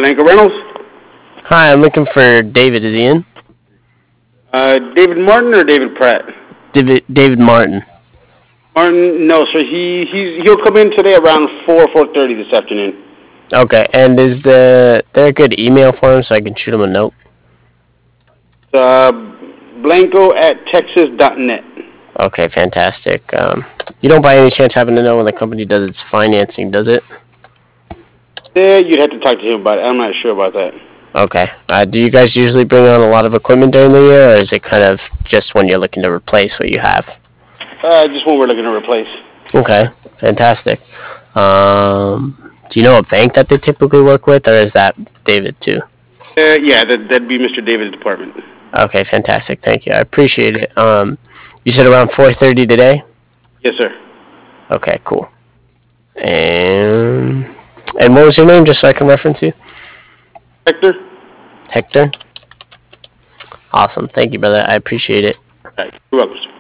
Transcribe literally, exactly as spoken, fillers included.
Blanco Reynolds. Hi, I'm looking for David. Is he in? Uh, David Martin or David Pratt? David David Martin. Martin, no, sir. He he's he'll come in today around four four thirty this afternoon. Okay, and is the there a good email for him so I can shoot him a note? Uh, Blanco at texas dot net. Okay, fantastic. Um, you don't by any chance happen to know when the company does its financing, does it? Yeah, you'd have to talk to him about it. I'm not sure about that. Okay. Uh, do you guys usually bring on a lot of equipment during the year, or is it kind of just when you're looking to replace what you have? Uh, just one we're looking to replace. Okay, fantastic. Um, do you know a bank that they typically work with, or is that David too? Uh, yeah, that, that'd be Mister David's department. Okay, fantastic. Thank you. I appreciate it. Um, you said around four thirty today? Yes, sir. Okay, cool. And and what was your name, just so I can reference you? Hector? Hector? Awesome. Thank you, brother. I appreciate it. All right. You're welcome, sir.